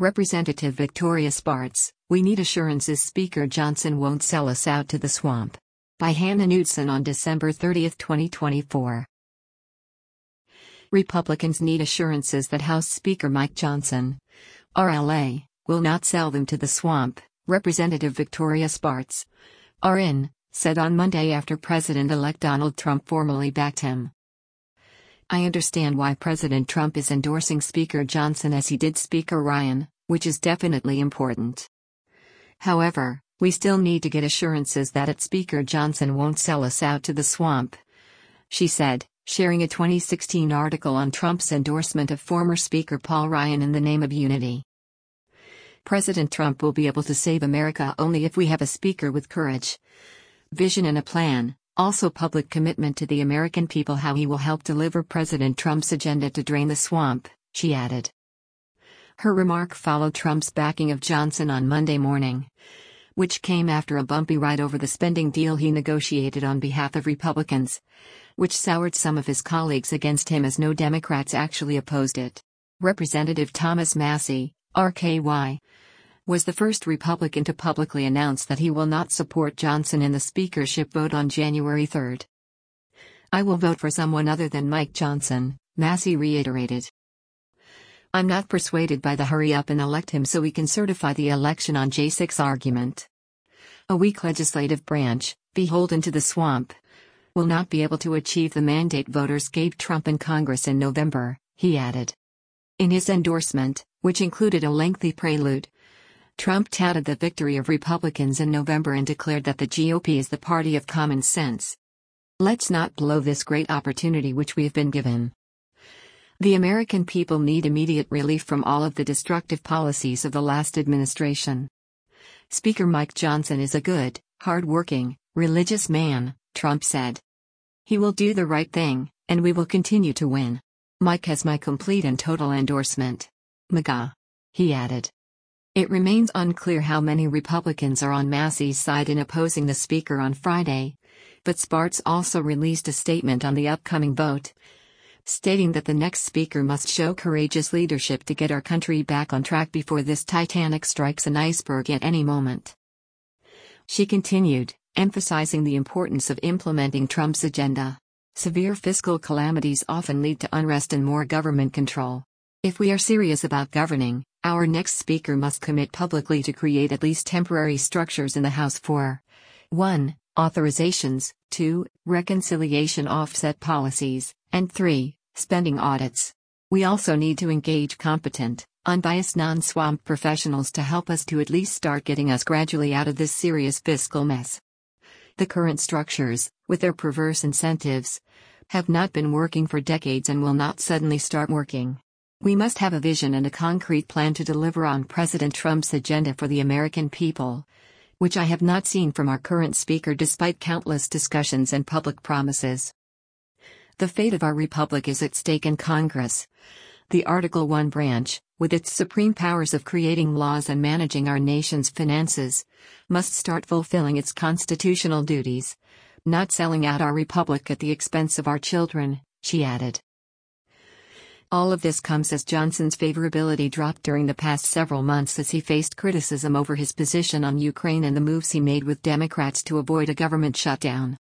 Representative Victoria Spartz, "We need assurances Speaker Johnson won't sell us out to the swamp." By Hannah Knudsen on December 30, 2024. Republicans need assurances that House Speaker Mike Johnson, RLA, will not sell them to the swamp, Representative Victoria Spartz, RN, said on Monday after President-elect Donald Trump formally backed him. "I understand why President Trump is endorsing Speaker Johnson as he did Speaker Ryan, which is definitely important. However, we still need to get assurances that Speaker Johnson won't sell us out to the swamp," she said, sharing a 2016 article on Trump's endorsement of former Speaker Paul Ryan in the name of unity. "President Trump will be able to save America only if we have a speaker with courage, vision and a plan, also public commitment to the American people how he will help deliver President Trump's agenda to drain the swamp," she added. Her remark followed Trump's backing of Johnson on Monday morning, which came after a bumpy ride over the spending deal he negotiated on behalf of Republicans, which soured some of his colleagues against him as no Democrats actually opposed it. Representative Thomas Massie, RKY, was the first Republican to publicly announce that he will not support Johnson in the speakership vote on January 3. "I will vote for someone other than Mike Johnson," Massie reiterated. "I'm not persuaded by the hurry up and elect him so we can certify the election on J6 argument. A weak legislative branch, beholden to the swamp, will not be able to achieve the mandate voters gave Trump in Congress in November," he added. In his endorsement, which included a lengthy prelude, Trump touted the victory of Republicans in November and declared that the GOP is the party of common sense. "Let's not blow this great opportunity which we have been given. The American people need immediate relief from all of the destructive policies of the last administration. Speaker Mike Johnson is a good, hard-working, religious man," Trump said. "He will do the right thing, and we will continue to win. Mike has my complete and total endorsement. MAGA," he added. It remains unclear how many Republicans are on Massie's side in opposing the speaker on Friday, but Spartz also released a statement on the upcoming vote, stating that the next speaker must show courageous leadership to get our country back on track before this Titanic strikes an iceberg at any moment. She continued, emphasizing the importance of implementing Trump's agenda. "Severe fiscal calamities often lead to unrest and more government control. If we are serious about governing, our next speaker must commit publicly to create at least temporary structures in the House for 1. Authorizations, 2. Reconciliation offset policies, and 3. Spending audits. We also need to engage competent, unbiased non-swamp professionals to help us to at least start getting us gradually out of this serious fiscal mess. The current structures, with their perverse incentives, have not been working for decades and will not suddenly start working. We must have a vision and a concrete plan to deliver on President Trump's agenda for the American people, which I have not seen from our current speaker despite countless discussions and public promises. The fate of our republic is at stake in Congress. The Article 1 branch, with its supreme powers of creating laws and managing our nation's finances, must start fulfilling its constitutional duties, not selling out our republic at the expense of our children," she added. All of this comes as Johnson's favorability dropped during the past several months as he faced criticism over his position on Ukraine and the moves he made with Democrats to avoid a government shutdown.